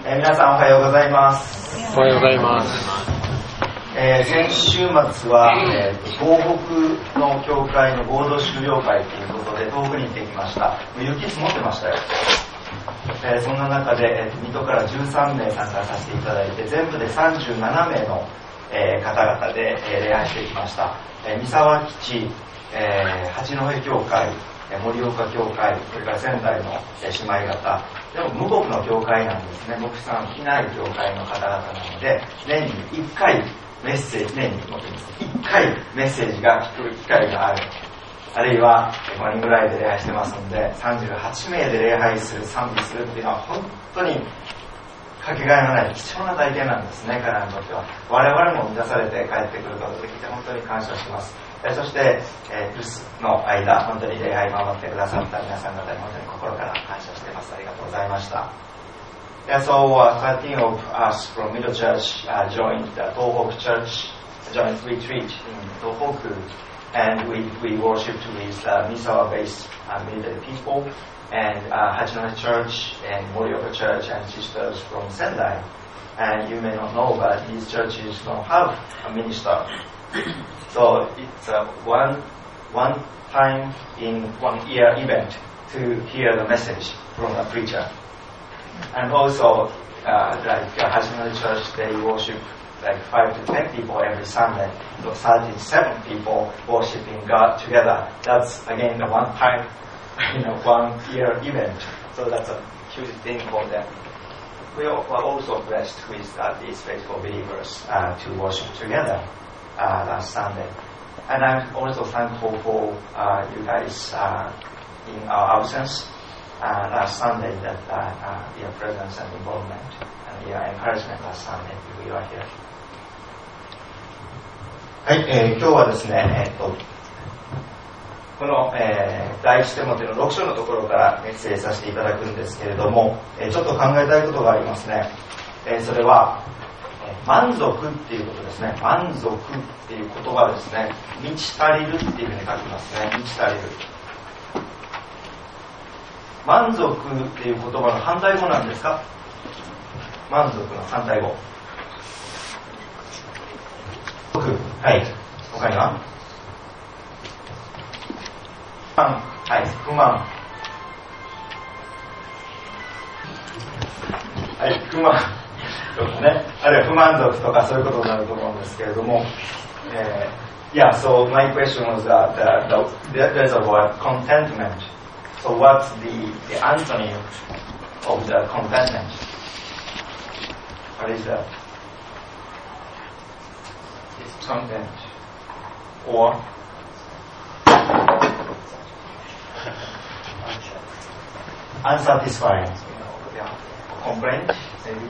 皆さんおはようございます。 おはようございます。 先週末は、東北の教会の合同修了会ということで東北に行ってきました。雪積もってましたよ。そんな中で、水戸から13名参加させていただいて、全部で37名の、方々で、礼拝してきました。三沢基地、八戸教会、盛岡教会、それから仙台の姉妹方、でも無国の教会なんですね。牧師さんいない教会の方々なので、年に1回メッセージ、年に1回メッセージが聞く機会がある。あるいは5人ぐらいで礼拝してますので、38名で礼拝する、賛美するっていうのは本当にかけがえのない貴重な体験なんですね、彼らにとっては。我々も満たされて帰ってくることができて本当に感謝します。そして、留守の間、本当に礼拝守ってくださった皆さん方に本当に心から感謝しています。ありがとうございました。So, 13 of us from Middle Church joined the Tohoku Church joint retreat in Tohoku, and we worshipped with Misawa-based military people, and Hachinohe Church and Morioka Church and sisters from Sendai. And you may not know, but these churches don't have a minister. So it's a one time in 1 year event to hear the message from a preacher. And also, like Hachinohe Church, they worship like 5 to 10 people every Sunday. So 37 people worshiping God together. That's again the one time, 1 year event. So that's a huge thing for them. We were also blessed with these faithful believers to worship together last Sunday. And I'm also thankful for you guys in our absence last Sunday, that your presence and involvement and your encouragement last Sunday if we were here. はい、今日はですね、この、第一テモテの6章のところからメッセージさせていただくんですけれども、ちょっと考えたいことがありますね。それは、満足っていうことですね。満足っていう言葉ですね。満ち足りるっていうふうに書きますね。満ち足りる。満足っていう言葉の反対語なんですか？満足の反対語。はい。他には？はい。不満。はい。不満。ちょっとね。あるいは不満足とかそういうことになると思うんですけれども。Yeah, so my question was that there's a word contentment. So what's the antonym of the contentment? What is that? It's content. Or unsatisfying. Complaint, maybe.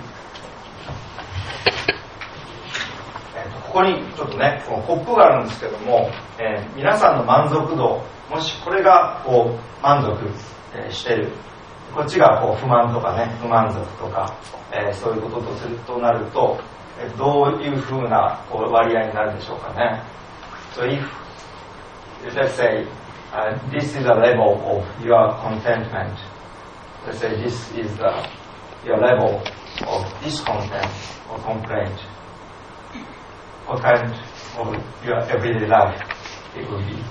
ここにちょっとね、このコップがあるんですけども、皆さんの満足度、もしこれがこう満足してる、こっちがこう不満とかね、不満足とか、そういうこととするとなると、どういうふうなこう割合になるでしょうかね。So if let's say this is a level of your contentment, let's say this is your level of discontent or complaint, what kind of your everyday life it will be?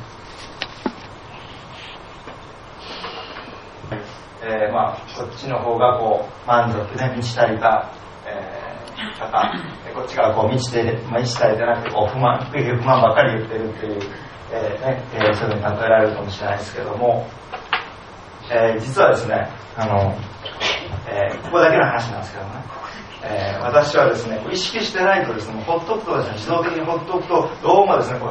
こっちの方がこう満足で満ち足りた、方、こっちがこう満ち足りてなくてこう不満ばっかり言ってるっていう、そういうふうに考えられるかもしれないですけども、実はですね、ここだけの話なんですけどね、私はですね、意識してないとですね、ほっとくとですね、自動的にほっとくとどうもですね、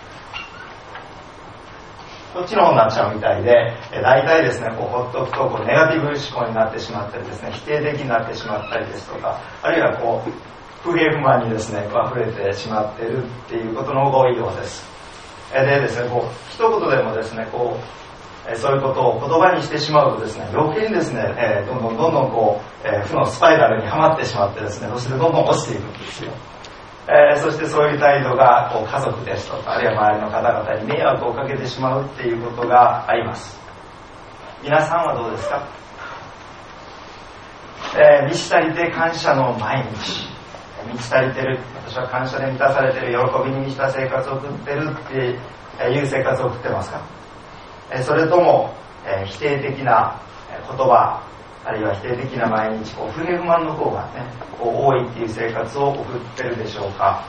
こっちの方になっちゃうみたいで、大体ですね、こうほっとくとネガティブ思考になってしまったりですね、否定的になってしまったりですとか、あるいはこう不平不満にですね、溢れてしまっているっていうことの方が多いようです。でですね、こう一言でもですね、こうそういうことを言葉にしてしまうとですね、余計にですね、どんどんこう、負のスパイラルにはまってしまってですね、そしてどんどん落ちていくんですよ。そしてそういう態度がこう家族ですとか、あるいは周りの方々に迷惑をかけてしまうっていうことがあります。皆さんはどうですか？ 満ち足りて感謝の毎日、満ち足りてる、私は感謝で満たされてる、喜びに満ちた生活を送ってるっていう生活を送ってますか？それとも否定的な言葉、あるいは否定的な毎日、不平不満の方がね多いっていう生活を送ってるでしょうか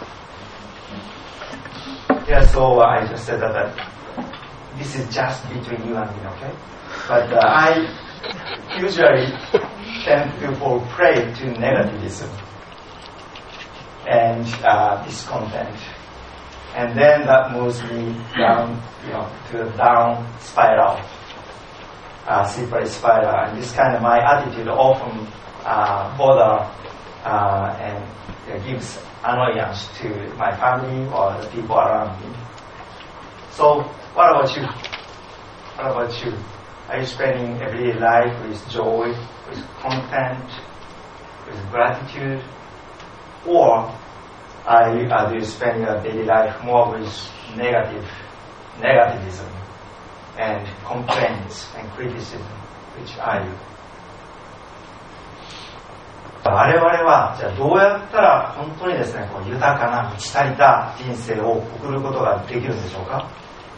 ？Yeah, so I just said that this is just between you and me, okay? But I usually tend to fall prey to negativism and discontent, and then that moves me down, to a down spiral, slippery spiral. And this kind of my attitude often bother and gives annoyance to my family or the people around me. So, what about you? What about you? Are you spending everyday life with joy, with content, with gratitude? Or do you spend your daily life more with negativism and complaints and criticism? Which are you? 我々はじゃあどうやったら本当にですね、豊かな満ち足りた人生を送ることができるんでしょうか？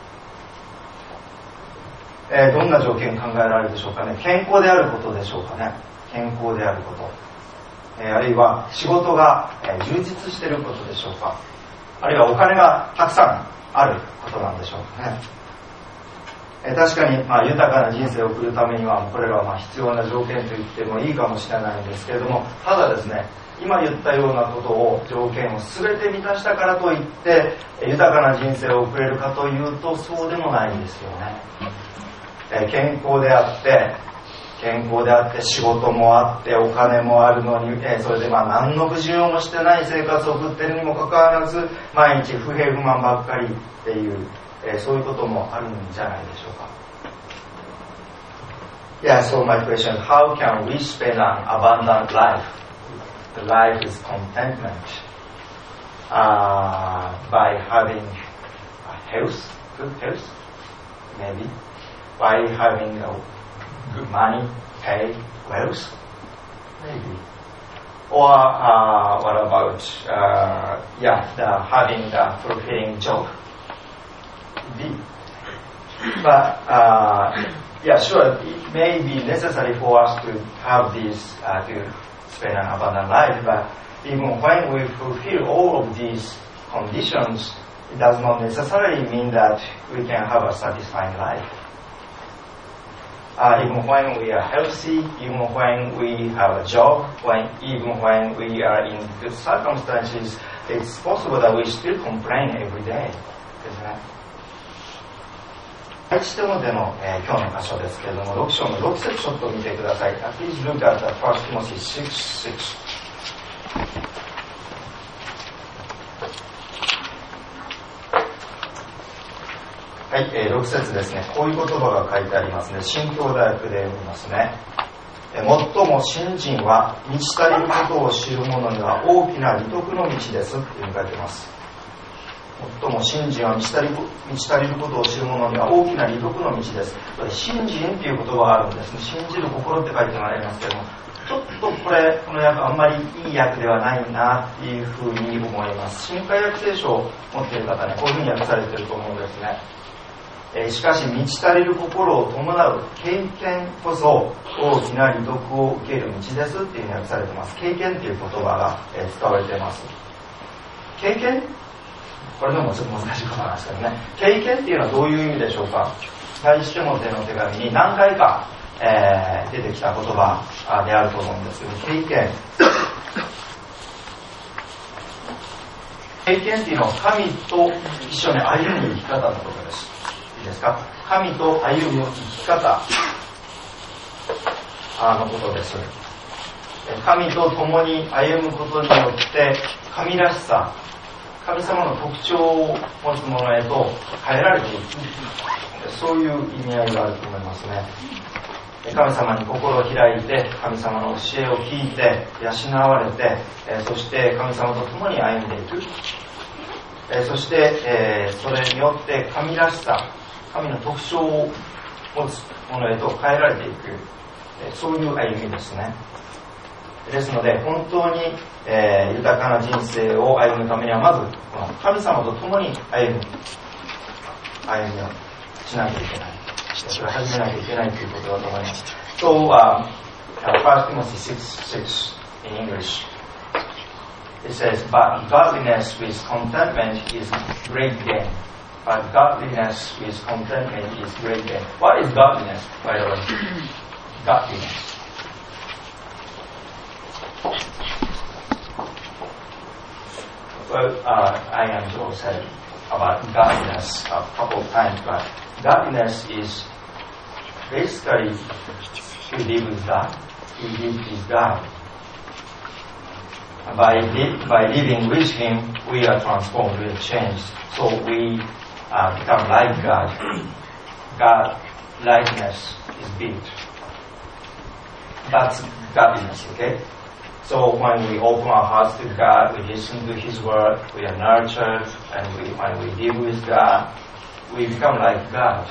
どんな条件考えられるでしょうかね。健康であることでしょうかね。健康であること、あるいは仕事が充実していることでしょうか。あるいはお金がたくさんあることなんでしょうかね。確かに豊かな人生を送るためにはこれらは必要な条件と言ってもいいかもしれないんですけれども、ただですね、今言ったようなことを条件を全て満たしたからといって豊かな人生を送れるかというとそうでもないんですよね。健康であって仕事もあってお金もあるのに、それで何の不自由もしてない生活を送っているにもかかわらず毎日不平不満ばっかりっていう、そういうこともあるんじゃないでしょうか。Yeah, so my question is, how can we spend an abundant life? The life is contentment, by having health, good health, maybe, by having good money, pay, wealth, maybe. Or what about, having the fulfilling job? Indeed. But, sure, it may be necessary for us to have this, to spend an abundant life, but even when we fulfill all of these conditions, it does not necessarily mean that we can have a satisfying life. Even when we are healthy, even when we have a job, even when we are in good circumstances, it's possible that we still complain every day, isn't it? 第一テモテの、今日の箇所ですけれども、6章の6節ちょっと見てください。Please look at the 1 Timothy 6:6. はい、6節ですね。こういう言葉が書いてありますね。新教大学で読みますね。最も信心は満ち足りることを知る者には大きな利得の道ですっていうふうに書いてます。最も信心は満ち足りることを知る者には大きな利得の道です。これ信心っていう言葉があるんですね。信じる心って書いてありますけども、ちょっとこの訳あんまりいい訳ではないなっていうふうに思います。新海訳聖書を持っている方ね、こういうふうに訳されていると思うんですね。しかし満ち足りる心を伴う経験こそ大きな利得を受ける道ですっていうふうに訳されています。経験っていう言葉が使われています。経験、これでもちょっと難しいことなんですけどね。経験っていうのはどういう意味でしょうか。第一テモテの手紙に何回か、出てきた言葉であると思うんですけど、経験っていうのは神と一緒に歩む生き方のことです。いいですか。神と歩む生き方のことです。神と共に歩むことによって神らしさ、神様の特徴を持つものへと変えられていく、そういう意味合いがあると思いますね。神様に心を開いて神様の教えを聞いて養われて、そして神様と共に歩んでいく、そして、それによって神らしさ、神の特徴を持つものへと変えられていく、そういう歩みですね。 ですので本当に、豊かな人生を歩むためにはまずこの神様と共に歩みをしなきゃいけない。それを始めなきゃいけないということだと思います。So, 1 Timothy 6:6 in English. It says, but godliness with contentment is great gain. But godliness with contentment is great gain. What is godliness, by the way? Godliness. Well, I am Joe said about godliness a couple of times, but godliness is basically we live with God. We live with God. By living with Him, we are transformed, we are changed. So we become like God. God likeness is built. That's godliness, okay? So when we open our hearts to God, we listen to His word, we are nurtured, and when we live with God, we become like God.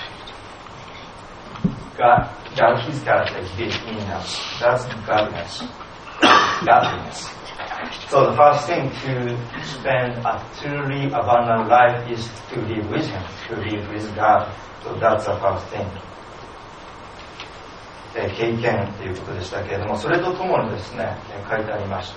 God, His character is built in us. That's godliness. Godliness. So the first thing to spend a truly abundant life is to live with Him, to live with God. So that's the first thing. 経験ということでしたけれども、それとともにですね、書いてありました、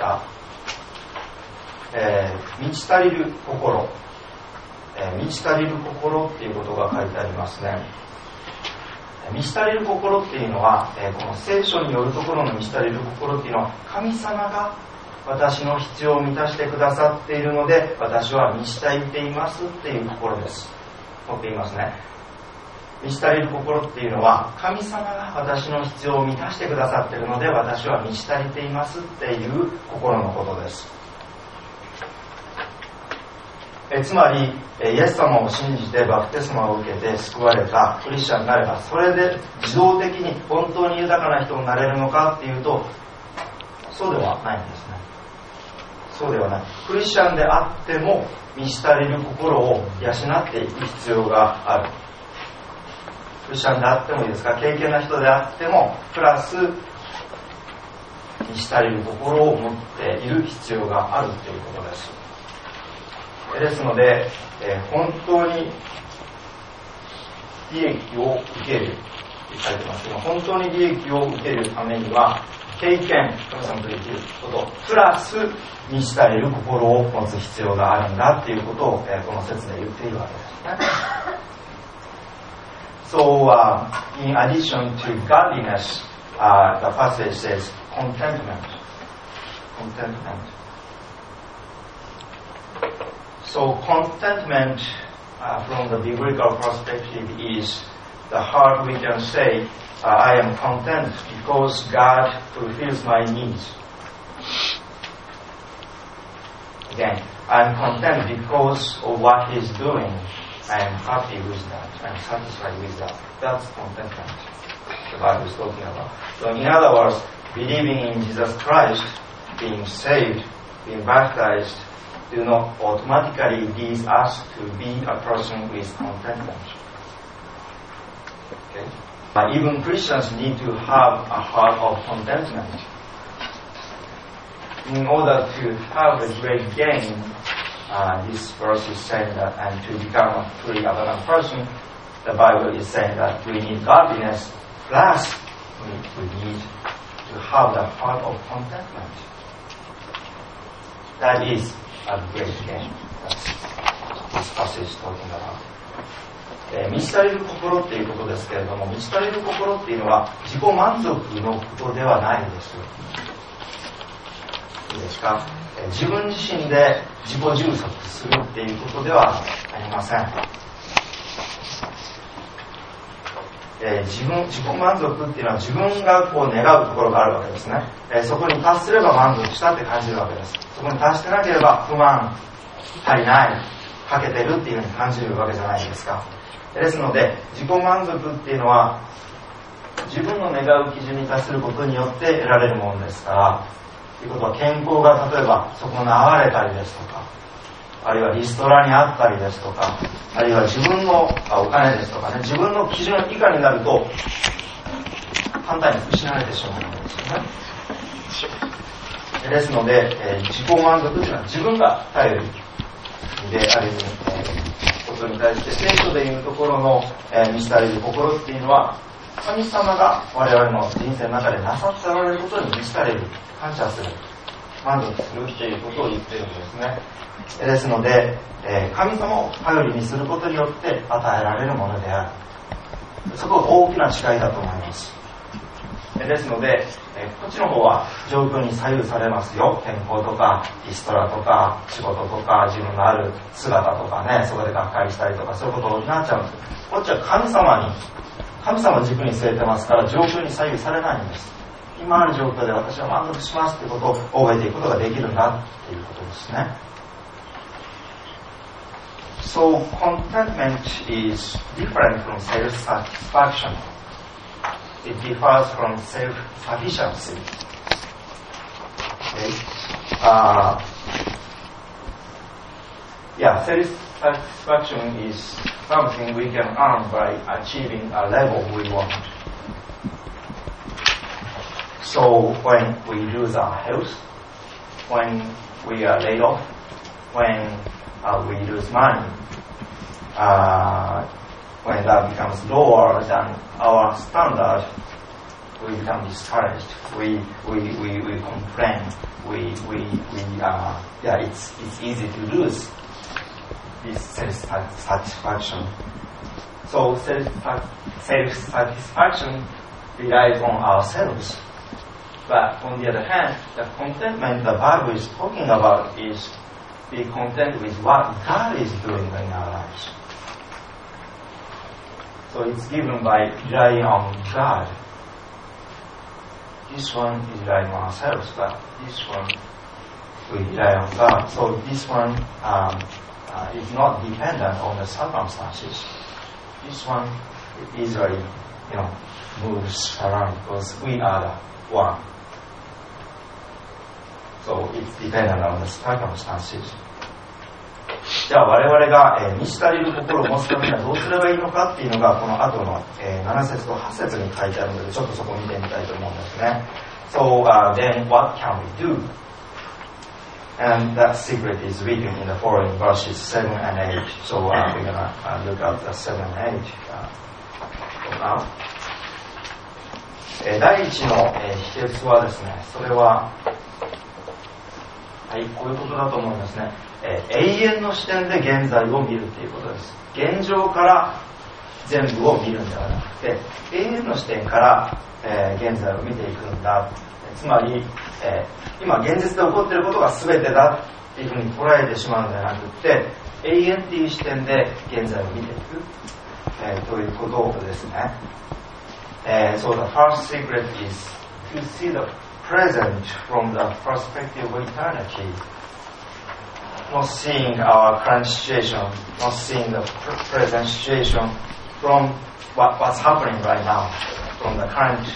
満ち足りる心、満ち足りる心っていうことが書いてありますね。満ち足りる心っていうのは、この聖書によるところの満ち足りる心っていうのは、神様が私の必要を満たしてくださっているので、私は満ち足りていますっていう心です。とっていますね。満ち足りる心っていうのは、神様が私の必要を満たしてくださっているので、私は満ち足りていますっていう心のことです。つまり、イエス様を信じてバプテスマを受けて救われたクリスチャンになれば、それで自動的に本当に豊かな人になれるのかっていうと、そうではないんですね。そうではない。クリスチャンであっても満ち足りる心を養っていく必要がある。クリスチャンであってもいいですか、敬虔な人であってもプラス満ち足りる心を持っている必要があるということです。ですので、本当に利益を受けるって書いてますけど、本当に利益を受けるためには経験、神様とできることプラス満ち足りる心を持つ必要があるんだっていうことを、この説で言っているわけですね。So, in addition to godliness, the passage says contentment. Contentment. So, contentment from the biblical perspective is the heart we can say, I am content because God fulfills my needs. Again, I'm content because of what He's doing. I am happy with that. I am satisfied with that. That's contentment. The Bible is talking about. So in other words, believing in Jesus Christ, being saved, being baptized, do not automatically lead us to be a person with contentment. Okay? But even Christians need to have a heart of contentment. In order to have a great gain, this verse is saying that, and to become a truly abundant person, the Bible is saying that we need godliness, plus we need to have the heart of contentment. That is a great gain. That's this passage is talking about. 満ち足りる心っていうことですけれども、満ち足りる心っていうのは自己満足のことではないです。いいですか？自分自身で自己充足するっていうことではありません。自己満足っていうのは自分がこう願うところがあるわけですね。そこに達すれば満足したって感じるわけです。そこに達してなければ不満、足りない、欠けてるっていうふうに感じるわけじゃないですか。ですので自己満足っていうのは自分の願う基準に達することによって得られるものですから、ということは健康が例えばそこに流れたりですとか、あるいはリストラにあったりですとか、あるいは自分のお金ですとかね、自分の基準以下になると簡単に失われてしまうわけですよね。 ですので、自己満足というのは自分が頼りであることに対して、聖書でいうところの、満ち足りる心っていうのは、神様が我々の人生の中でなさっておられることに満ち足りる、感謝する、満足するということを言っているんですね。ですので、神様を頼りにすることによって与えられるものである。そこが大きな違いだと思います。ですので、こっちの方は状況に左右されますよ。健康とかリストラとか仕事とか自分のある姿とかね、そこでがっかりしたりとかそういうことになっちゃうんです。こっちは神様を軸に据えてますから状況に左右されないんです。今ある状況で私は満足しますということを覚えていくことができるんだということですね。So contentment is different from self-satisfaction. It differs from self-sufficiency. Okay. Self-satisfaction is something we can earn by achieving a level we want. So when we lose our health, when we are laid off, when we lose money, when that becomes lower than our standard, we become discouraged. We complain. It's easy to lose this self-satisfaction. So self-satisfaction relies on ourselves. But on the other hand, the contentment the Bible is talking about is be content with what God is doing in our lives. So it's given by relying on God. This one is relying on ourselves, but this one we rely on God. So this one is not dependent on the circumstances. This one easily, moves around because we are the one. So it's dependent on the circumstances. じゃあ我々が、満ち足りる心を持つためにはどうすればいいのかっていうのがこの後の、7節と8節に書いてあるのでちょっとそこを見てみたいと思うんですね。So then what can we do? And that secret is written in the following verses 7 and 8. So we're going to look at the 7 and 8 now. 第一の、秘訣はですね、それははい、こういうことだと思いますね。永遠の視点で現在を見るということです。現状から全部を見るんではなくて、永遠の視点から、現在を見ていくんだ。つまり、今現実で起こっていることが全てだっていうふうに捉えてしまうんではなくて、永遠っていう視点で現在を見ていく、ということですね。So the first secret is to see the present from the perspective of eternity. Not seeing our current situation, not seeing the present situation from what's happening right now, from the current,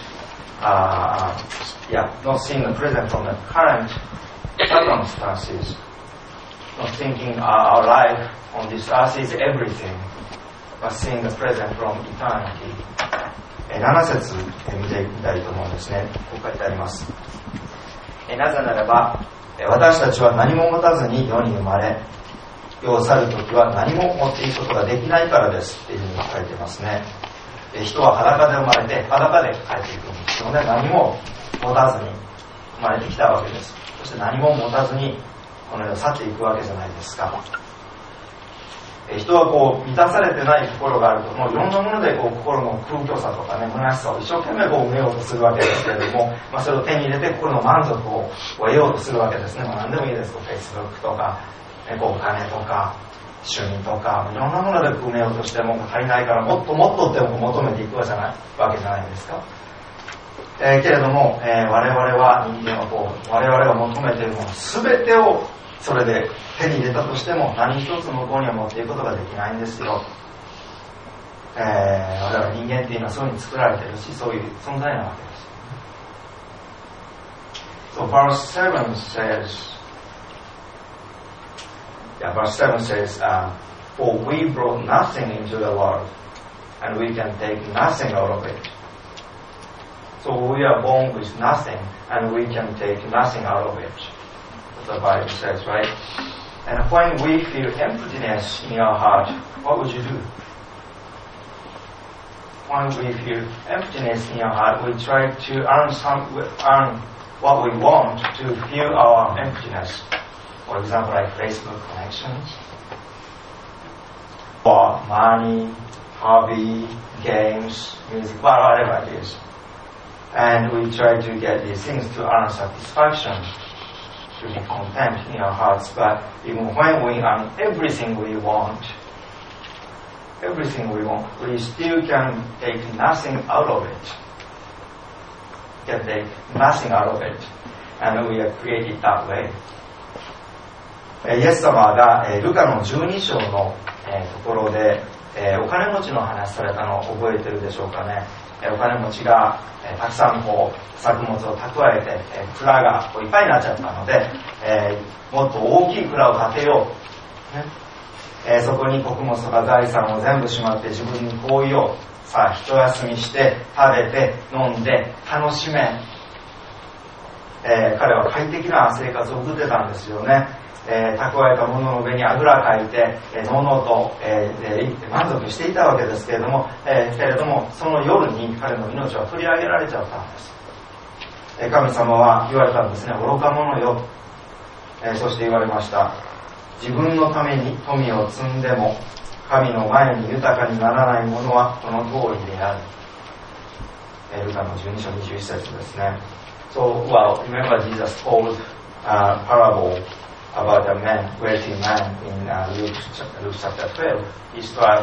not seeing the present from the current circumstances, not thinking our life on this earth is everything, but seeing the present from eternity. 7節見てみたいと思うんですね。こう書いてあります。なぜならば私たちは何も持たずに世に生まれ、世を去るときは何も持っていくことができないからですっていうふうに書いてますね。人は裸で生まれて裸で帰っていくんですので、何も持たずに生まれてきたわけです。そして何も持たずにこの世を去っていくわけじゃないですか。人は満たされてない心があると、もういろんなもので心の空虚さとかね、虚しさを一生懸命埋めようとするわけですけれども、それを手に入れて心の満足を得ようとするわけですね。何でもいいです。Facebook とか、お金とか趣味とかいろんなもので埋めようとしても足りないから、もっともっとって求めていくわけじゃないですか。けれども、我々は人間は我々が求めているもの全てをそれで手に入れたとしても何一つ向こうには持っていくことができないんですよ。我々人間っていうのはそういうふうに作られているし、そういう存在なわけです。So verse 7 says, For we brought nothing into the world, and we can take nothing out of it. So we are born with nothing, and we can take nothing out of it. That's what the Bible says, right? And when we feel emptiness in our heart, what would you do? When we feel emptiness in our heart, we try to earn what we want to fill our emptiness. For example, like Facebook connections, or money, hobby, games, music, whatever it is. And we try to get these things to earn satisfaction, to be content in our hearts. But even when we earn everything we want, we still can take nothing out of it. Can take nothing out of it. And we are created that way. イエス様がルカの12章のところでお金持ちの話されたのを覚えてるでしょうかね。お金持ちがたくさん作物を蓄えて蔵がいっぱいになっちゃったのでもっと大きい蔵を建てよう、ね、そこに穀物とか財産を全部しまって自分にこう言おう、さあ一休みして食べて飲んで楽しめ、彼は快適な生活を送ってたんですよね。蓄えたものの上にあぐらかいてのうのうと満足していたわけですけれども、その夜に彼の命は取り上げられちゃったんです。神様は言われたんですね。愚か者よ、そして言われました。自分のために富を積んでも神の前に豊かにならないものはこの通りである。ルカの12章21節ですね。So, well, remember Jesus told a parable about a man, wealthy man in Luke chapter 12. He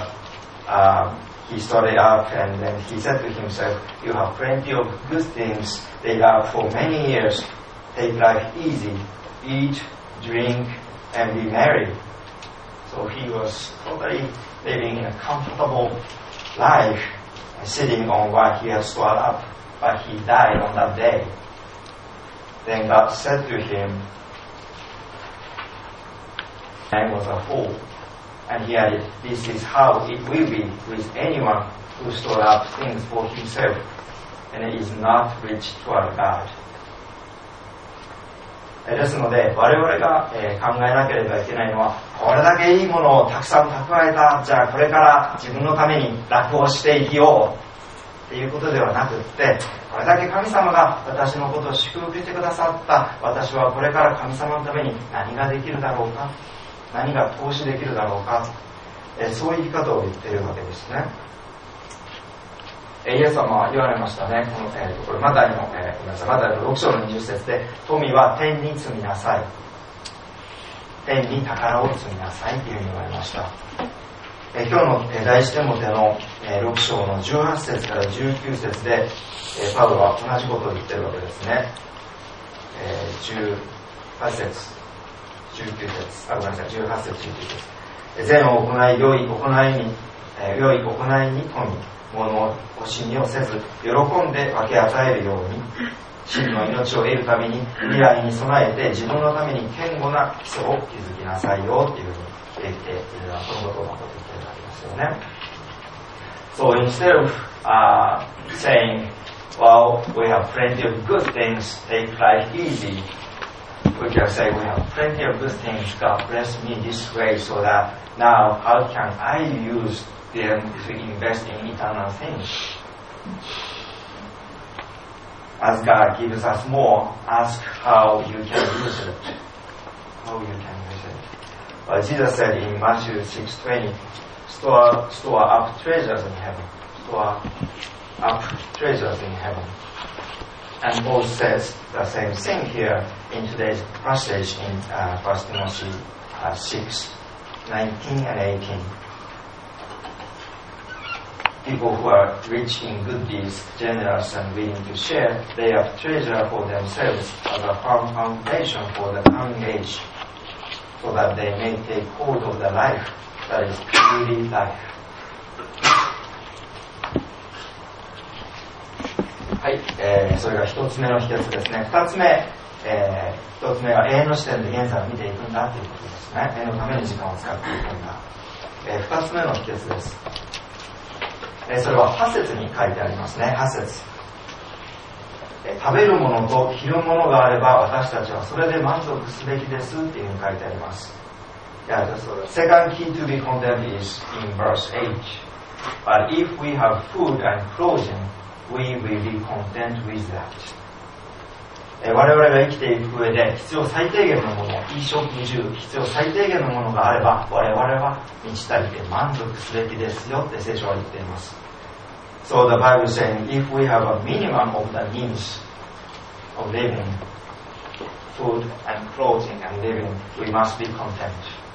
started up and then he said to himself, you have plenty of good things laid up for many years. Take life easy, eat, drink, and be merry. So he was totally living in a comfortable life, sitting on what he had stored up, but he died on that day. Then God said to him, man was a fool. And he added, this is how it will be with anyone who stores up things for himself and is not rich toward God. ですので我々が考えなければいけないのは、これだけいいものをたくさん蓄えた、じゃあこれから自分のために楽をして生きようっていうことではなくって、これだけ神様が私のことを祝福してくださった、私はこれから神様のために何ができるだろうか、何が投資できるだろうか、そういう生き方を言っているわけですね。イエス様は言われましたね。これマタイの、マタイの6章の20節で、富は天に積みなさい、天に宝を積みなさいというふうに言われました。今日の第一テモテの6章の18節から19節でパウロは同じことを言っているわけですね。18節19節ごめんなさい、18節19節。善を行い、良い行いに富、物惜しみをせず喜んで分け与えるように、真の命を得るために未来に備えて自分のために堅固な基礎を築きなさいよというふうに言っているのは、このことのことを言っているわけですよね。So instead of saying, well, we have plenty of good things, take life easy, we can say we have plenty of good things, God bless me this way, so that now how can I use them to invest in eternal things? As God gives us more, ask how you can use it. How you can use it. Well, Jesus said in Matthew 6:20, store up treasures in heaven. Store up treasures in heaven. And Paul says the same thing here in today's passage in 1 Timothy 6:19 and 18. People who are rich in good deeds, generous and willing to share, they have treasure for themselves as a firm foundation for the coming age, so that they may take hold of the life that is truly life. はい、それが一つ目の秘訣ですね。二つ目、一つ目は永遠の視点で現在を見ていくんだということですね。永遠のために時間を使っていくんだ。二つ目の秘訣です。それは8節に書いてありますね。8節。 食べるものと着るものがあれば私たちはそれで満足すべきですっていうふうに書いてあります。Yeah, the second key to be content is in verse 8. But if we have food and clothing, we will be content with that. 我々が生きていく上で必要最低限のもの、衣食住、必要最低限のものがあれば我々は満ち足りて満足すべきですよって聖書は言っています。So the Bible is saying if we have a minimum of the needs of living, food and clothing and living, we must be content.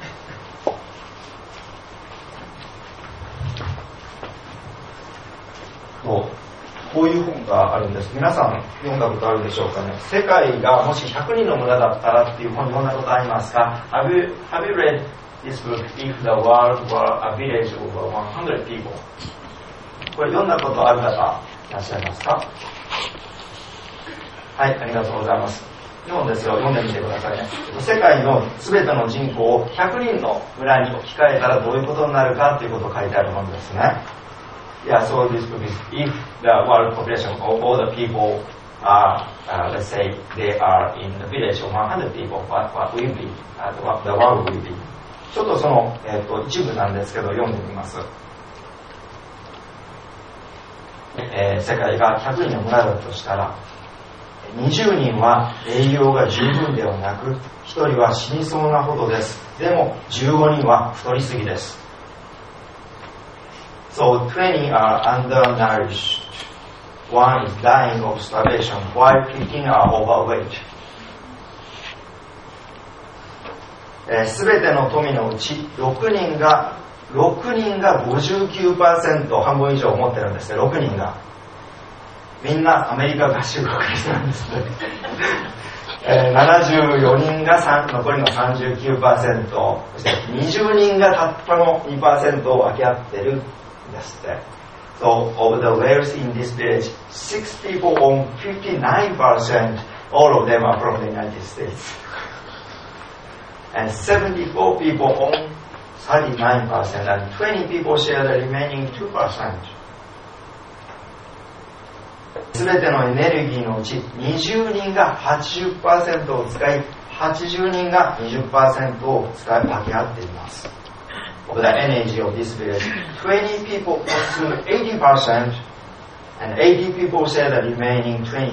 こういう本があるんです。皆さん読んだことあるでしょうかね。世界がもし100人の村だったらっていう本読んだことありますか？ Have you read this book, If the World Were a Village of 100 People? これ読んだことある方いらっしゃいますか？はい、ありがとうございます。読んですよ。読んでみてくださいね。世界の全ての人口を100人の村に置き換えたらどういうことになるかということを書いてあるものですね。Yeah, so this book is if the world population of all the people are, let's say, they are in the village of 100 people, what will be, what the world will be. ちょっとその、一部なんですけど読んでみます。世界が100人の村だとしたら、20人は栄養が十分ではなく、1人は死にそうなほどです。でも15人は太りすぎです。So 20 are undernourished. One is dying of starvation, while 15 are overweight. すべての富のうち6人が 59%、 半分以上持ってるんですね。6人がみんなアメリカ合衆国の人なんですね。74人が残りの 39%、 そして20人がたったの 2% を分け合ってるんですって。So of the whales in this village, 6 people own 59%. All of them are from the United States. And 74 people own 39%, and 20 people share the remaining 2%. すべてのエネルギーのうち20人が 80% を使い、80人が 20% を使い分け合っています。Of the energy of this village, 20 people consume 80%, and 80 people share the remaining 20%.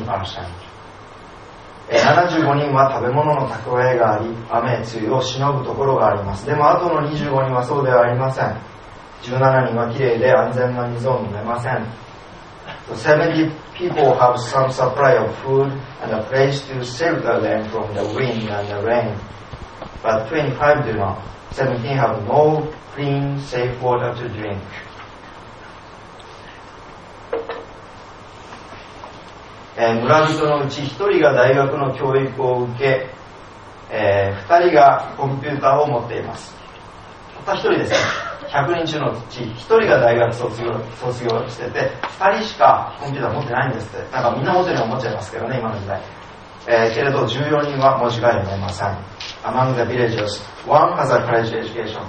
75人は食べ物の蓄えがあり、雨露をしのぐところがあります。でもあとの25人はそうではありません。17人はきれいで安全な水を飲めません。So 70 people have some supply of food and a place to shelter them from the wind and the rain. But 25 do not. 17 have no clean, safe water to drink. 村人のうち1人が大学の教育を受け、2人がコンピューターを持っています。たった1人ですね。100人中のうち1人が大学卒業してて、2人しかコンピューター持ってないんですって。なんかみんな持ってるように思っちゃいますけどね、今の時代。けれど14人は文字が読めません。Among the villagers, one has a college education.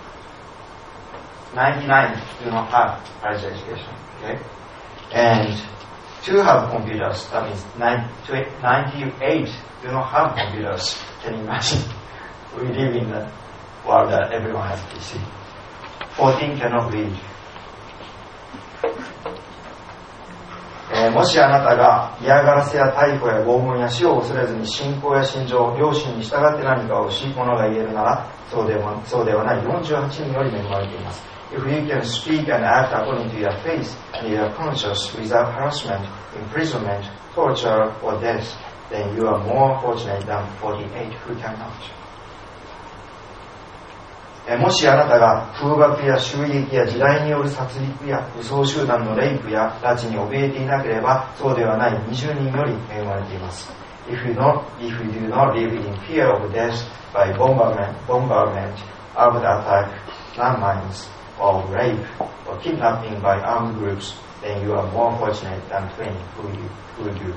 99 do not have college education. Okay? And two have computers. That means 98 do not have computers. Can you imagine? We live in the world that everyone has PC. 14 cannot read. もしあなたが嫌がらせや逮捕や拷問や死を恐れずに信仰や信条、良心に従って何かをしものが言えるなら、そうではない48人より恵まれています。If you can speak and act according to your faith and your conscience without harassment, imprisonment, torture, or death, then you are more fortunate than 48 who cannot. もしあなたが空爆や襲撃や地雷による殺戮や武装集団のレイプや拉致に怯えていなければ、そうではない20人より恵まれています。If you do not live in fear of death by bombardment, armed attack, landmines, or rape, or kidnapping by armed groups, then you are more fortunate than 20 who do.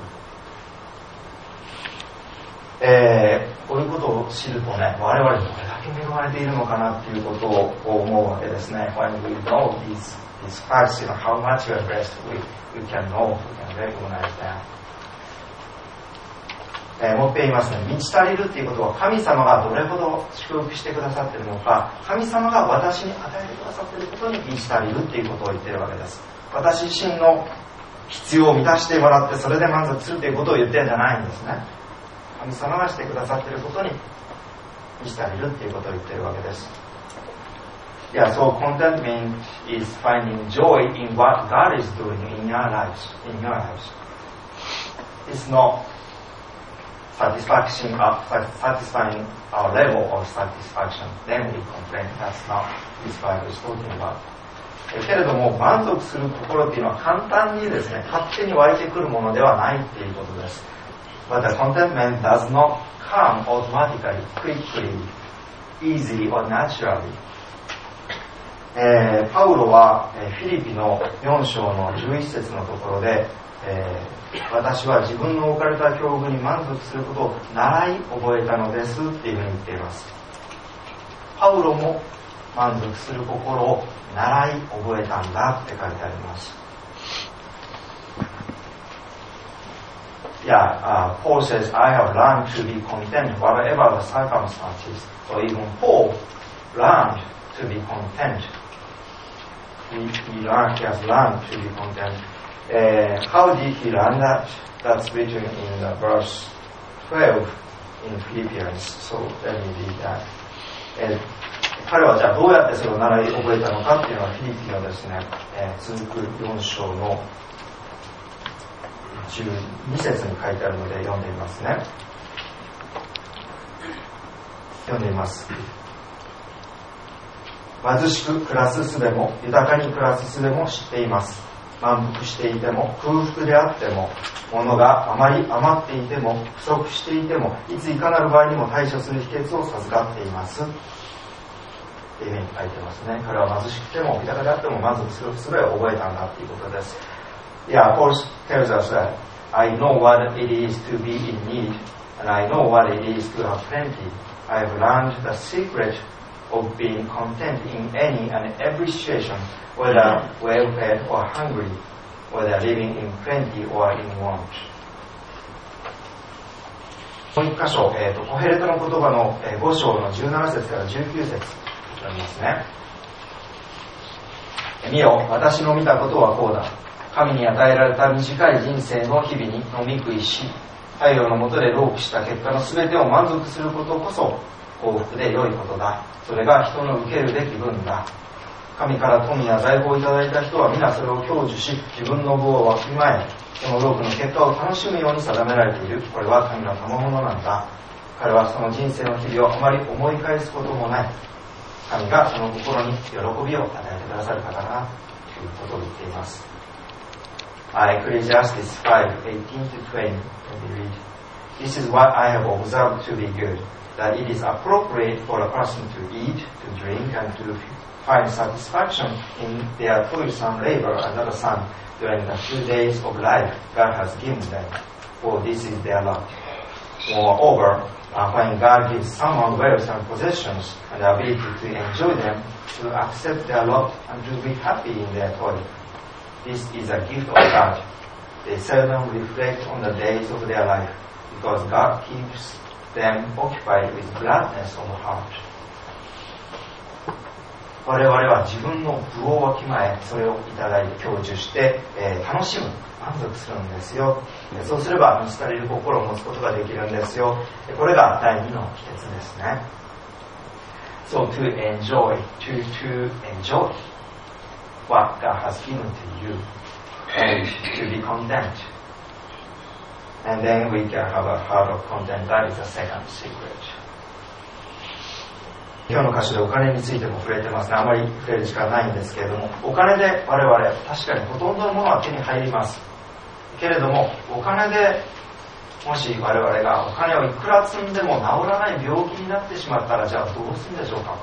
こういうことを知るとね、我々どれだけ恵まれているのかなっていうことを思うわけですね。When we know these facts, how much we are blessed, we can know, we can recognize that. もっぺん言いますね。満ち足りるっていうことは神様がどれほど祝福してくださっているのか、神様が私に与えてくださっていることに満ち足りるっていうことを言っているわけです。私自身の必要を満たしてもらってそれで満足するということを言ってるんじゃないんですね。神様がしてくださっていることに満ち足りるっていうことを言っているわけです。Yeah, so contentment is finding joy in what God is doing in your lives. It's not satisfying our level of satisfaction. Then we complain. That's not this Bible is talking about. けれども満足する心っていうのは簡単にですね、勝手に湧いてくるものではないっていうことです。But the contentment does not come automatically, quickly, easily or naturally. パウロはフィリピの4章の11節のところで、私は自分の置かれた境遇に満足することを習い覚えたのですっていうふうに言っています。パウロも満足する心を習い覚えたんだって書いてあります。Paul says, I have learned to be content whatever the circumstances. So even Paul learned to be content. He has learned to be content. How did he learn that? That's written in verse 12 in Philippians. So let me read that. 彼はじゃあどうやってそれを習い覚えたのかっていうのはフィリピンのですね、続く4章の12節に書いてあるので読んでみますね。読んでみます。貧しく暮らす術も豊かに暮らす術も知っています。満腹していても空腹であっても物があまり余っていても不足していてもいついかなる場合にも対処する秘訣を授かっていますっていうふうに書いてますね。彼は貧しくても豊かであっても満足する術を覚えたんだっていうことです。Yeah, Paul tells us that I know what it is to be in need and I know what it is to have plenty. I have learned the secret of being content in any and every situation, whether well-fed or hungry, whether living in plenty or in want. もう一箇所、コヘレトの言葉の5章の17節から19節ありますね。見よ、私の見たことはこうだ。神に与えられた短い人生の日々に飲み食いし、太陽の下で労苦した結果のすべてを満足することこそ幸福で良いことだ。それが人の受けるべき分だ。神から富や財宝をいただいた人は皆それを享受し、自分の分をわきまえ、その労苦の結果を楽しむように定められている。これは神の賜物なんだ。彼はその人生の日々をあまり思い返すこともない。神がその心に喜びを与えてくださる方だということを言っています。Ecclesiastes 5:18-20. Let me read. This is what I have observed to be good, that it is appropriate for a person to eat, to drink, and to find satisfaction in their toilsome labor under the sun during the 2 days of life God has given them, for this is their lot. Moreover, when God gives someone wealth and possessions and the ability to enjoy them, to accept their lot and to be happy in their toil, this is a gift of God. They seldom reflect on the days of their life, because God keeps them occupied with gladness of heart. 我々は自分の分をわきまえ、それをいただいて享受して、楽しむ、満足するんですよ。そうすれば満ち足りる心を持つことができるんですよ。これが第2の秘訣ですね。So to enjoy what God has given to you and to be content. And then we can have a heart of content. That is the second secret. 今日の箇所でお金についても触れてますね。あまり触れる時間ないんですけれども、お金で我々確かにほとんどのものは手に入りますけれども、お金でもし我々がお金をいくら積んでも治らない病気になってしまったら、じゃあどうするんでしょうか。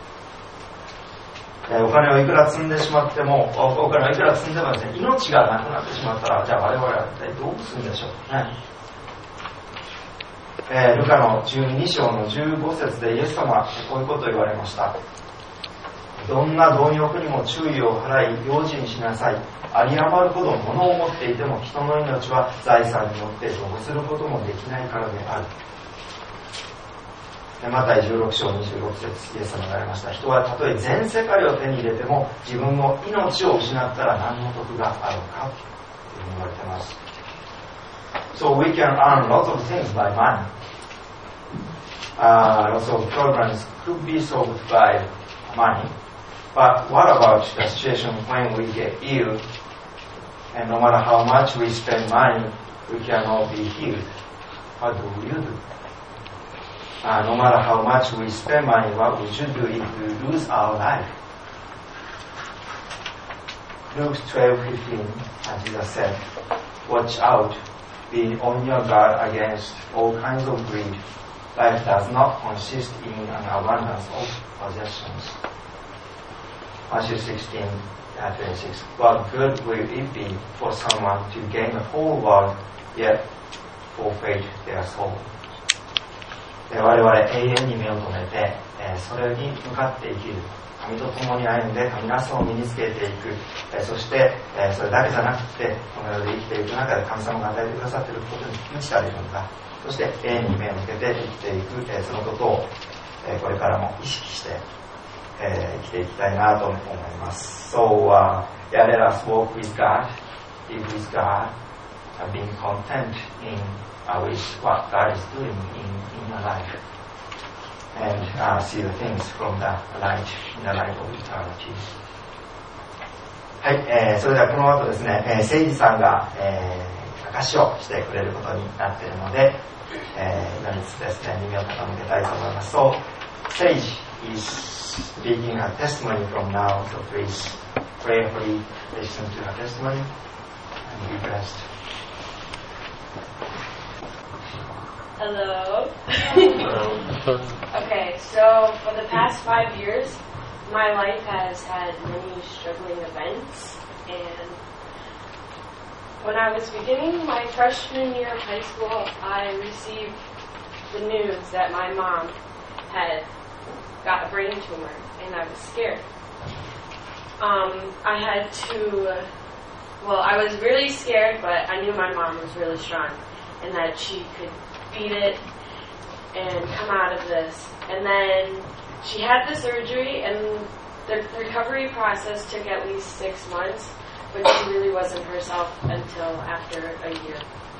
お金をいくら積んでしまっても、お金をいくら積んでもですね、命がなくなってしまったら、じゃあ我々は一体どうするんでしょうね。ルカの12章の15節でイエス様はこういうことを言われました。 どんな貪欲にも注意を払い用心しなさい。有り余るほど物を持っていても人の命は財産によって得することもできないからである。マタイ16章26節イエス様が言われました。人はたとえ全世界を手に入れても自分の命を失ったら何の得があるかというふうに言われています。So we can earn lots of things by money. Lots of programs could be solved by money. But what about the situation when we get ill, and no matter how much we spend money, we cannot be healed? What do you do? No matter how much we spend money, what we should do if we lose our life? Luke 12:15, as Jesus said, watch out, be on your guard against all kinds of greed. Life does not consist in an abundance of possessions. Matthew 16:26. What good will it be for someone to gain the whole world, yet forfeit their soul? 我々永遠に目を留めて、それに向かって生きる。神と共に歩んで神らしさを身につけていく。そして、それだけじゃなくて、この世で生きていく中で神様が与えてくださっていることに満ちたるのか、そして永遠に目を向けて生きていく、そのことを、これからも意識して、生きていきたいなと思います。So, yeah, let us walk with God, live with God, being content in with what God is doing in your life, and see the things from the light, in the light of eternity. はい、それではこの後ですね、誠司さんが、証しをしてくれることになっているので、今につつですね、耳を傾けたいと思います。So, Sage is speaking her testimony from now, so please prayerfully listen to her testimony and be blessed. Hello. Okay, so for the past 5 years, my life has had many struggling events, and when I was beginning my freshman year of high school, I received the news that my mom had got a brain tumor, and I was scared. I was really scared, but I knew my mom was really strong and that she could beat it and come out of this. And then she had the surgery, and the recovery process took at least 6 months, but she really wasn't herself until after a year.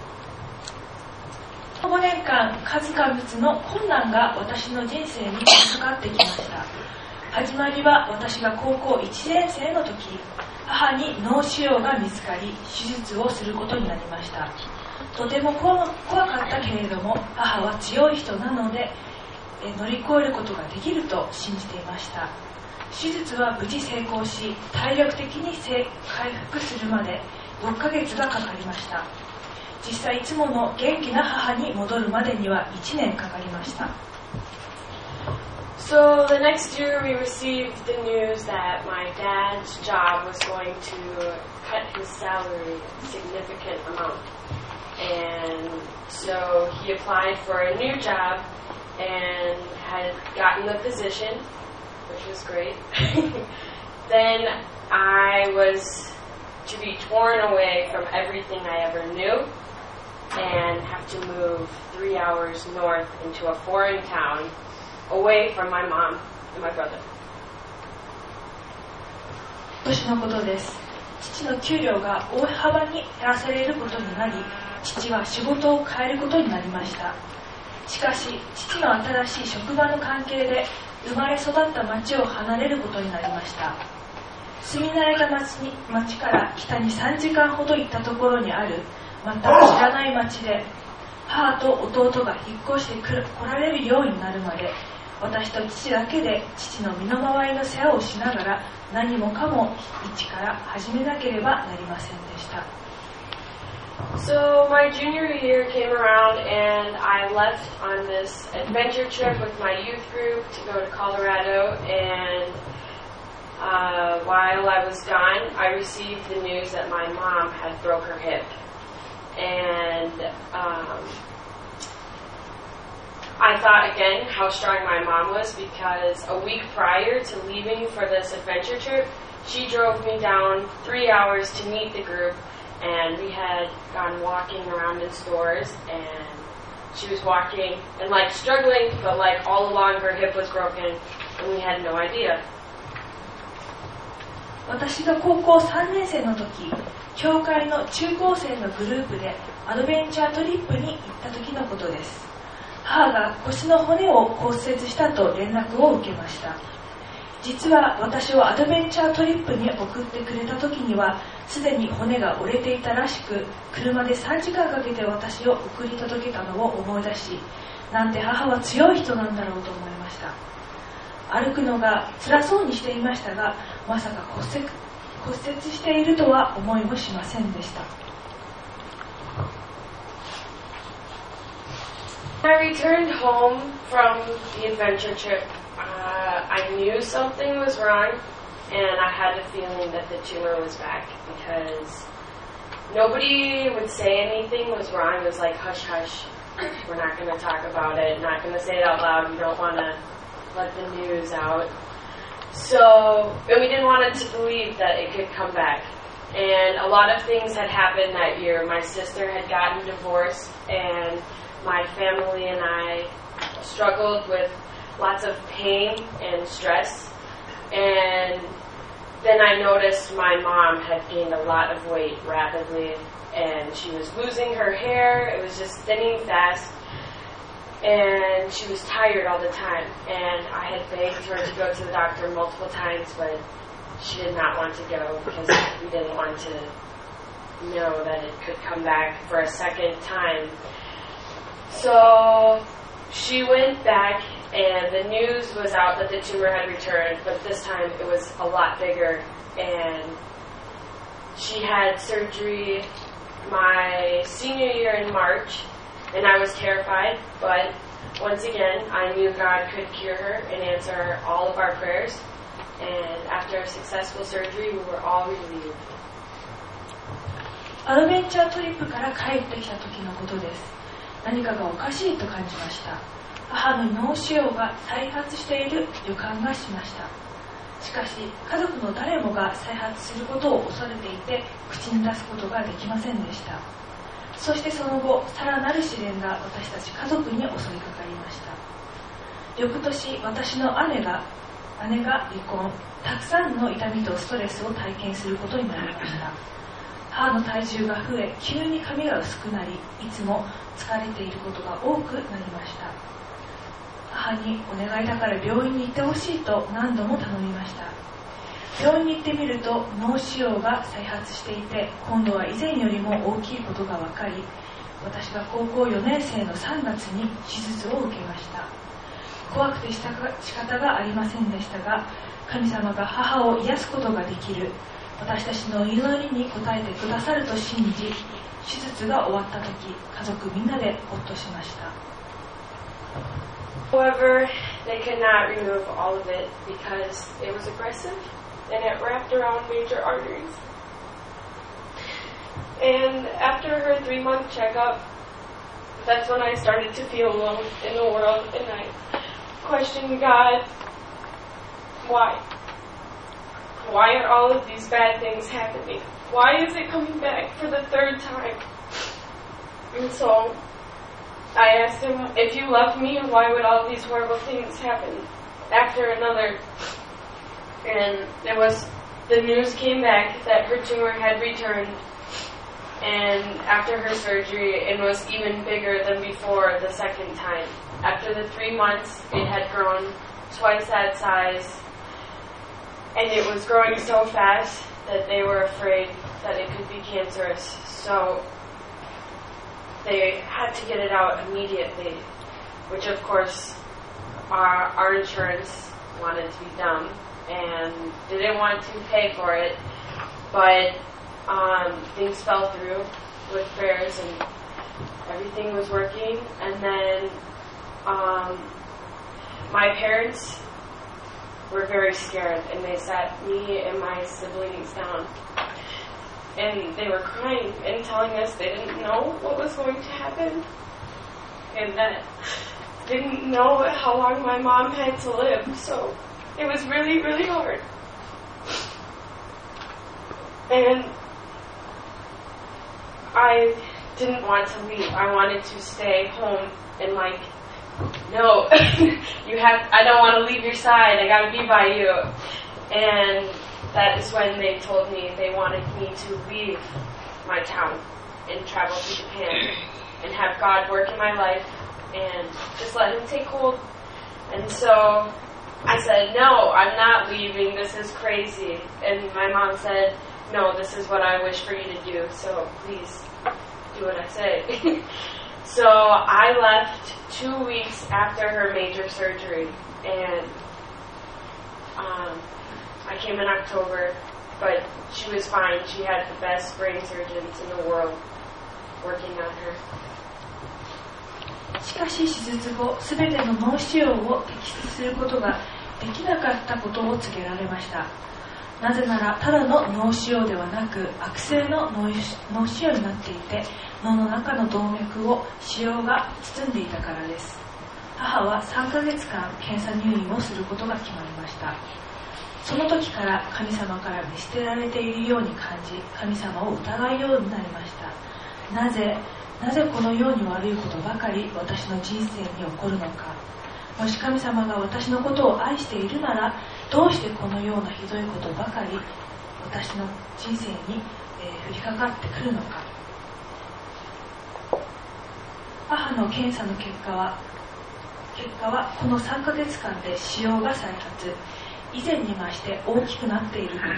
5年間、数々の困難が私の人生にかかってきました。始まりは私が高校1年生の時、母に脳腫瘍が見つかり、手術をすることになりました。とても怖かったけれども、母は強い人なので、乗り越えることができると信じていました。手術は無事成功し、体力的に回復するまで6ヶ月がかかりました。実際いつもの元気な母に戻るまでには1年かかりました。 So the next year we received the news that my dad's job was going to cut his salary a significant amount. And so he applied for a new job and had gotten the position, which was great. Then I was to be torn away from everything I ever knew and have to move 3 hours north into a foreign town away from my mom and my brother. 今年のことです。父の給料が大幅に減らされることになり、父は仕事を変えることになりました。しかし、父の新しい職場の関係で生まれ育った町を離れることになりました。住み慣れた町から北に3時間ほど行ったところにある全く知らない町で、母と弟が引っ越して来られるようになるまで、私と父だけで父の身の回りの世話をしながら何もかも一から始めなければなりませんでした。 So my junior year came around and I left on this adventure trip with my youth group to go to Colorado, and while I was gone, I received the news that my mom had broke her hip. And I I thought again how strong my mom was, because a week prior to leaving for this adventure trip, she drove me down 3 hours to meet the group, and we had gone walking around in stores, and she was walking and like struggling, but like all along her hip was broken, and we had no idea. 私が高校3年生の時、教会の中高生のグループでアドベンチャートリップに行った時のことです。母が腰の骨を骨折したと連絡を受けました。実は私をアドベンチャートリップに送ってくれた時にはすでに骨が折れていたらしく、車で3時間かけて私を送り届けたのを思い出し、なんて母は強い人なんだろうと思いました。歩くのが辛そうにしていましたが、まさか骨折しているとは思いもしませんでした。 When I returned home from the adventure trip, I knew something was wrong, and I had a feeling that the tumor was back, because nobody would say anything was wrong. It was like, hush, hush, we're not going to talk about it, not going to say it out loud, we don't want to let the news out. So, and we didn't want it to believe that it could come back. And a lot of things had happened that year. My sister had gotten divorced, and my family and I struggled with lots of pain and stress. And then I noticed my mom had gained a lot of weight rapidly, and she was losing her hair. It was just thinning fast, and she was tired all the time. And I had begged her to go to the doctor multiple times, but she did not want to go because we didn't want to know that it could come back for a second time. So she went back, and the news was out that the tumor had returned, but this time it was a lot bigger, and she had surgery my senior year in March, and I was terrified, but once again, I knew God could cure her and answer all of our prayers, and after a successful surgery, we were all relieved. アドベンチャートリップから帰ってきた時のことです。何かがおかしいと感じました。母の脳腫瘍が再発している予感がしました。しかし、家族の誰もが再発することを恐れていて、口に出すことができませんでした。そしてその後、さらなる試練が私たち家族に襲いかかりました。翌年、私の姉が離婚、たくさんの痛みとストレスを体験することになりました。母の体重が増え、急に髪が薄くなり、いつも疲れていることが多くなりました。母にお願いだから病院に行ってほしいと何度も頼みました。病院に行ってみると脳腫瘍が再発していて、今度は以前よりも大きいことが分かり、私が高校4年生の3月に手術を受けました。怖くて仕方がありませんでしたが、神様が母を癒すことができる、私たちの祈りに応えてくださると信じ、手術が終わった時、家族みんなでほっとしました。 However, they could not remove all of it because it was aggressive and it wrapped around major arteries. And after her 3-month checkup, that's when I started to feel alone in the world, and I questioned God, why? Why are all of these bad things happening? Why is it coming back for the 3rd time? And so I asked him, if you love me, why would all these horrible things happen after another? And the news came back that her tumor had returned, and after her surgery, it was even bigger than before the second time. After the 3 months, it had grown twice that size, and it was growing so fast that they were afraid that it could be cancerous. So they had to get it out immediately, which of course our insurance wanted to be dumb and didn't want to pay for it, but things fell through with prayers and everything was working. And then my parents were very scared, and they sat me and my siblings down, and they were crying and telling us they didn't know what was going to happen, and that didn't know how long my mom had to live, so it was really, really hard. And I didn't want to leave. I wanted to stay home and no, I don't want to leave your side. I gotta be by you. And that is when they told me they wanted me to leave my town and travel to Japan and have God work in my life and just let him take hold. And so I said, no, I'm not leaving. This is crazy. And my mom said, no, this is what I wish for you to do. So please do what I say. So I left 2 weeks after her major surgery, and I came in October, but she was fine. She had the best brain surgeons in the world working on her. しかし手術後、すべての脳腫瘍を摘出することができなかったことを告げられました。なぜなら、ただの脳腫瘍ではなく、悪性の脳腫瘍になっていて、脳の中の動脈を腫瘍が包んでいたからです。母は3ヶ月間検査入院をすることが決まりました。その時から神様から見捨てられているように感じ、神様を疑うようになりました。なぜこのように悪いことばかり私の人生に起こるのか。もし神様が私のことを愛しているなら、どうしてこのようなひどいことばかり私の人生に、降りかかってくるのか。母の検査の結果はこの3ヶ月間で腫瘍が再発、以前に増して大きくなっていること、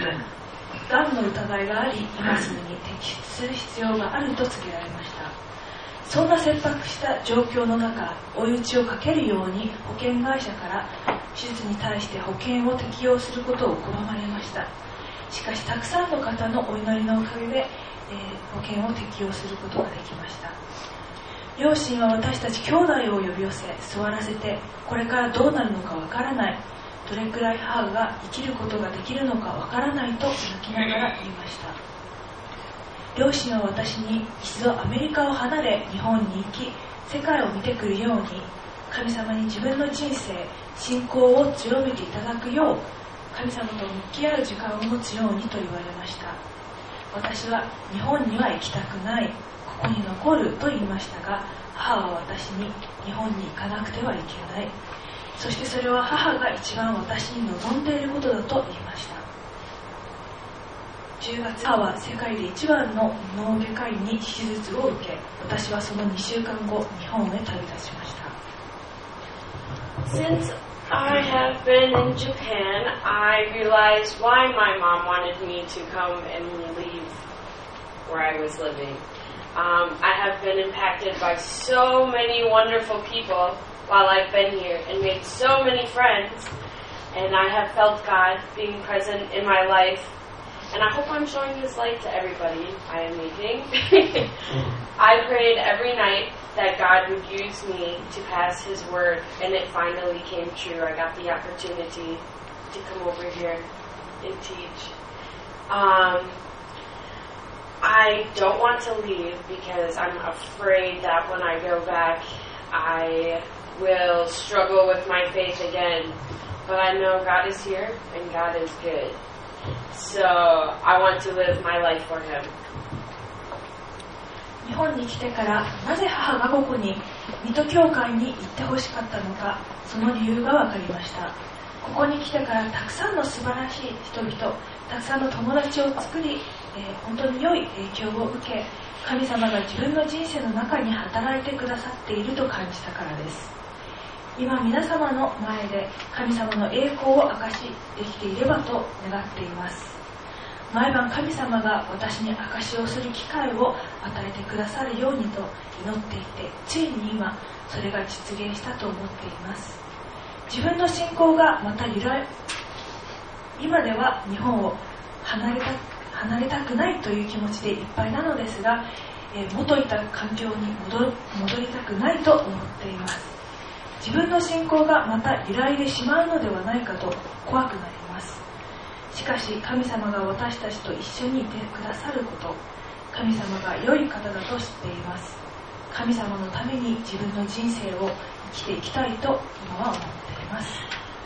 がんの疑いがあり、今すぐに摘出する必要があると告げられました。そんな切迫した状況の中、追い打ちをかけるように保険会社から手術に対して保険を適用することを拒まれました。しかしたくさんの方のお祈りのおかげで、保険を適用することができました。両親は私たち兄弟を呼び寄せ、座らせて、これからどうなるのかわからない、どれくらい母が生きることができるのかわからないと泣きながら言いました。両親は私に一度アメリカを離れ日本に行き、世界を見てくるように、神様に自分の人生、信仰を強めていただくよう、神様と向き合う時間を持つようにと言われました。私は日本には行きたくない、ここに残ると言いましたが、母は私に日本に行かなくてはいけない。そしてそれは母が一番私に望んでいることだと言いました。10月、母は世界で一番の脳外科医に手術を受け、私はその2週間後、日本へ旅立ちました。 Since I have been in Japan, I realized why my mom wanted me to come and leave where I was living. I have been impacted by so many wonderful people while I've been here and made so many friends, and I have felt God being present in my life, and I hope I'm showing this light to everybody I am meeting. I prayed every night that God would use me to pass His word, and it finally came true. I got the opportunity to come over here and teach. I don't want to leave because I'm afraid that when I go back, I will struggle with my faith again. But I know God is here and God is good. So I want to live my life for Him. 日本に来てからなぜ母がここに水戸教会に行ってほしかったのか、その理由が分かりました。ここに来てからたくさんの素晴らしい人々、たくさんの友達を作り、本当に良い影響を受け、神様が自分の人生の中に働いてくださっていると感じたからです。今皆様の前で神様の栄光を証しできていればと願っています。毎晩神様が私に証しをする機会を与えてくださるようにと祈っていて、ついに今それが実現したと思っています。自分の信仰がまた今では日本を離れたくないという気持ちでいっぱいなのですが、元いた環境に戻りたくないと思っています。自分の信仰がまた揺らいでしまうのではないかと怖くなります。しかし神様が私たちと一緒にいてくださること、神様が良い方だと知っています。 神様のために自分の人生を生きていきたいと今は思っています。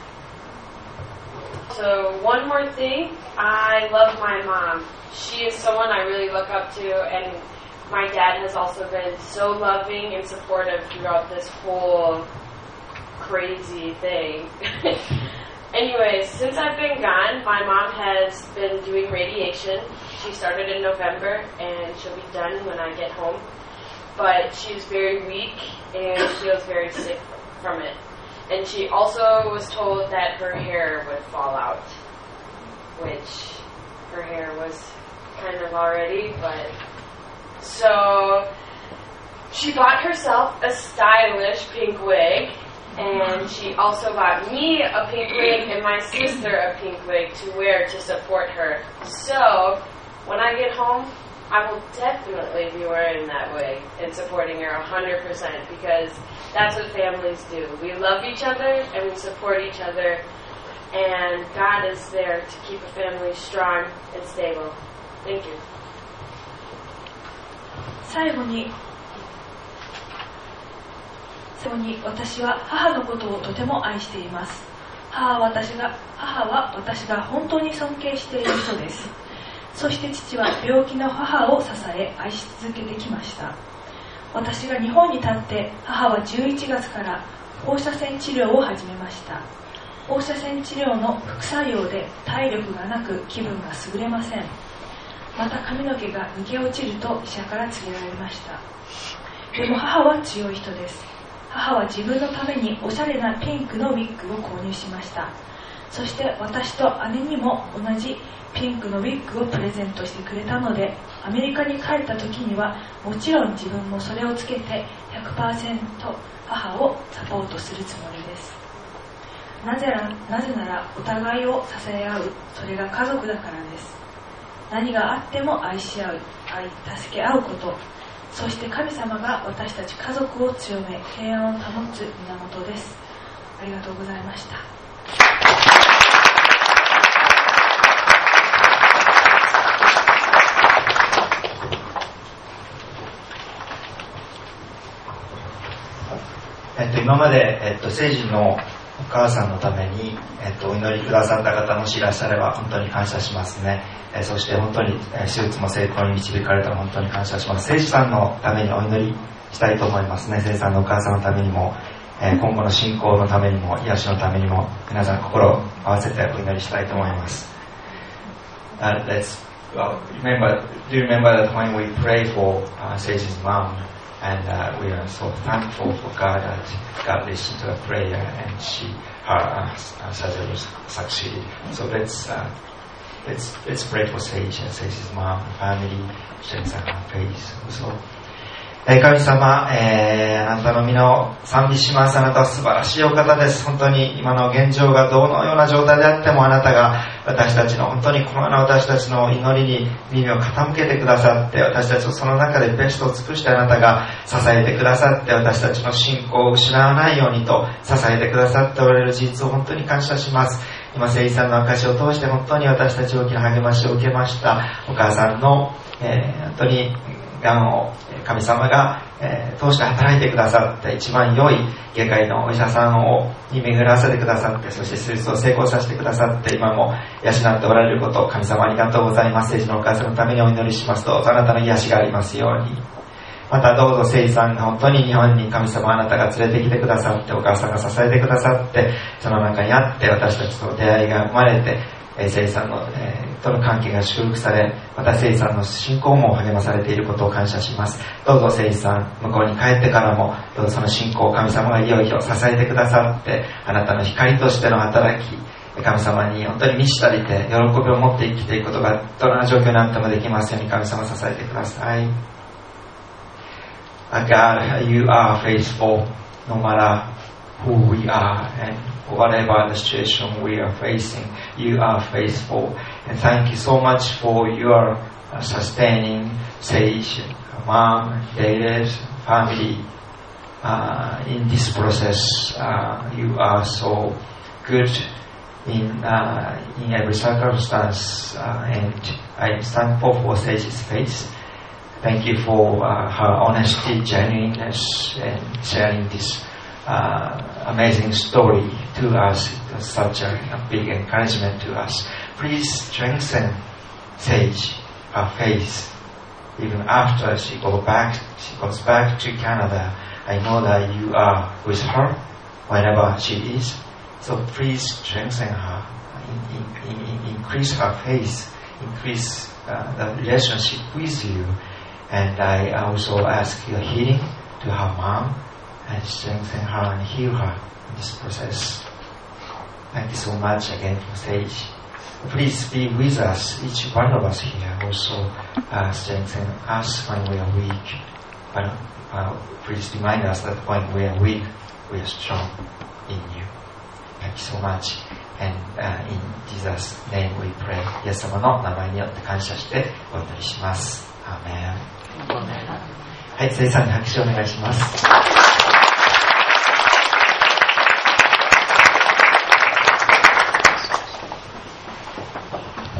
So one more thing, I love my mom. She is someone I really look up to, and my dad has also been so loving and supportive throughout this whole crazy thing. Anyways, since I've been gone, my mom has been doing radiation. She started in November, and she'll be done when I get home. But she's very weak and feels very sick from it. And she also was told that her hair would fall out, which her hair was kind of already, but... So she bought herself a stylish pink wig, and she also bought me a pink wig and my sister a pink wig to wear to support her. So when I get home, I will definitely be wearing that wig and supporting her 100% because that's what families do. We love each other and we support each other, and God is there to keep a family strong and stable. Thank you. 最後に私は母のことをとても愛しています。母は私が本当に尊敬している人です。そして父は病気の母を支え愛し続けてきました。私が日本に立って母は11月から放射線治療を始めました。放射線治療の副作用で体力がなく気分が優れません。また髪の毛が抜け落ちると医者から告げられました。でも母は強い人です。母は自分のためにおしゃれなピンクのウィッグを購入しました。そして私と姉にも同じピンクのウィッグをプレゼントしてくれたので、アメリカに帰った時にはもちろん自分もそれをつけて 100% 母をサポートするつもりです。なぜならお互いを支え合う、それが家族だからです。何があっても愛し合う、助け合うこと、そして神様が私たち家族を強め平安を保つ源です。ありがとうございました。 今まで、聖人のお母さんのために、お祈りくださった方もしいらっしゃれば本当に感謝しますね。そして本当に、手術も成功に導かれたら本当に感謝します。聖人さんのためにお祈りしたいと思いますね。聖人さんのお母さんのためにも、今後の信仰のためにも癒しのためにも皆さん心を合わせてお祈りしたいと思います。Do you remember that when we pray for Seiji's mom, and we are so thankful for God that God listened to her prayer and her surgery succeeded. So let's pray for Seiji's mom, family, strengthen her faith. So, 神様、あなたの皆を賛美します。あなたは素晴らしいお方です。本当に今の現状がどのような状態であってもあなたが私たちの本当にこのような私たちの祈りに耳を傾けてくださって、私たちをその中でベストを尽くしてあなたが支えてくださって、私たちの信仰を失わないようにと支えてくださっておられる事実を本当に感謝します。今、聖一さんの証を通して本当に私たち大きな励ましを受けました。お母さんの、本当にがんを神様が、通して働いてくださって一番良い外科医のお医者さんに巡らせてくださって、そして手術を成功させてくださって今も養っておられることを神様ありがとうございます。聖子のお母さんのためにお祈りします。どうぞあなたの癒しがありますように。またどうぞ聖子さんが本当に日本に神様あなたが連れてきてくださって、お母さんが支えてくださって、その中にあって私たちと出会いが生まれて、聖子さんの、との関係が祝福され、また聖子さんの信仰も励まされていることを感謝します。どうぞ聖子さん、向こうに帰ってからもどうぞその信仰を神様がいよいよ支えてくださって、あなたの光としての働き、神様に本当に満ち足りて喜びを持って生きていくことがどんな状況になってもできますように神様支えてください。God, you are faithful no matter who we are and whatever the situation we are facing. You are faithful, and thank you so much for your sustaining Sage, mom, David, family in this process. You are so good in every circumstance, and I'm thankful for Sage's faith. Thank you for her honesty, genuineness, and sharing this amazing story to us. It was such a big encouragement to us. Please strengthen Sage, her faith, even after she goes back to Canada. I know that you are with her wherever she is. So please strengthen her, increase her faith, increase the relationship with you. And I also ask your healing to her mom and strengthen her and heal her in this process. Thank you so much again for Sage. Please be with us, each one of us here. Also strengthen us when we are weak. But please remind us that when we are weak, we are strong in you. Thank you so much. And in Jesus' name we pray. イエス様の名前によって感謝してお祈りします。アーメン。はい、生産に拍手をお願いします。